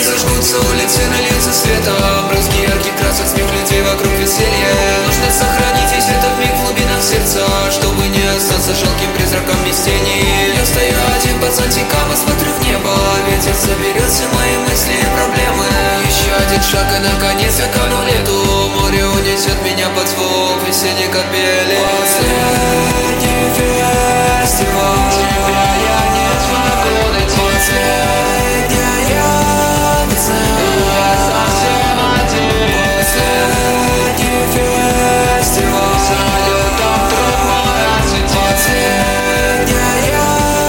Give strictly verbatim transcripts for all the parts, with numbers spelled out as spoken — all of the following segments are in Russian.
зажгутся улицы, нальются светом, брызги ярких красок, смех людей вокруг, веселье. Нужно сохранить весь этот миг в глубинах сердца, чтобы не остаться жалким призраком без тени. Я стою один под зонтиком и смотрю в небо, ветер заберет все мои мысли и проблемы. Еще один шаг и наконец я кану в лету, море унесет меня под звук весенней капели. Последний фестиваль, тебя я не смогу найти. Последняя цена, я совсем один. Последний фестиваль, салютом друг мой освети. Последняя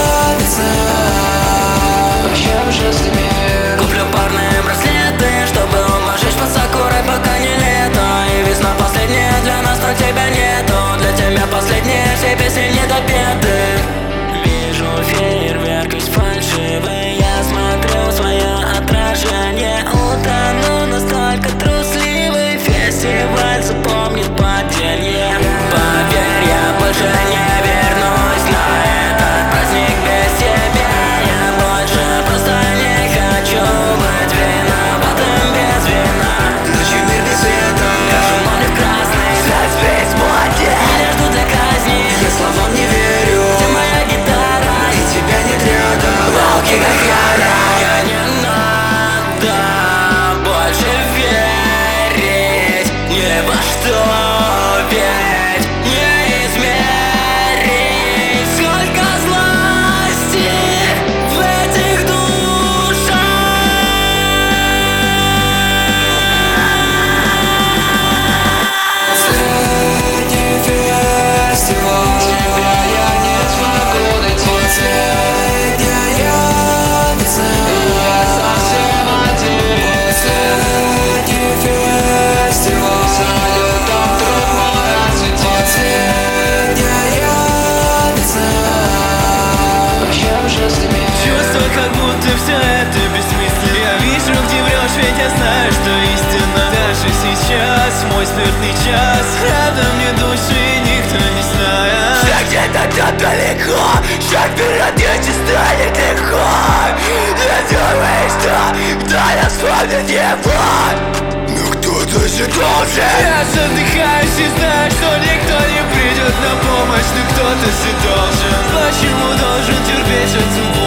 цена, прощаем жестами. Куплю парные браслеты, чтобы уложить под сакурой, пока не лето. И весна последняя для нас, но тебя нету. Для тебя последние все песни недопеты. Вижу фейерверк из фальшивый, я смотрю свое отражение. Утону, настолько трусливый фестиваль запомнит подделье. Поверь, я больше не вернусь на этот праздник без тебя. Я больше просто не хочу быть виноватым без вина. Ночью мир без света, Кажу море в красный, слез весь молодец. Меня ждут для казни, я словам не верю. где моя гитара, И тебя нет рядом, волки как яра. Я не надо больше верить ни во что, ведь не измерить сколько злости в этих душах. Последний фестиваль, тебя я не смогу найти. Последняя цена, я совсем один. Последний фестиваль, салютом друг мой освети. Последняя цена, прощаем жестами. Чувство, как будто все это бессмысленно. Я вижу, где врешь, ведь я знаю, что истина. Даже сейчас, мой смертный час, рядом не души, никто не знает. Все где-то там далеко, шаг вперед идти станет легко. Я думаю, что кто нас вспомнит его, но кто-то же должен. Я задыхаюсь и знаю, что никто не придет на помощь, но кто-то же должен. Почему должен терпеть отцу?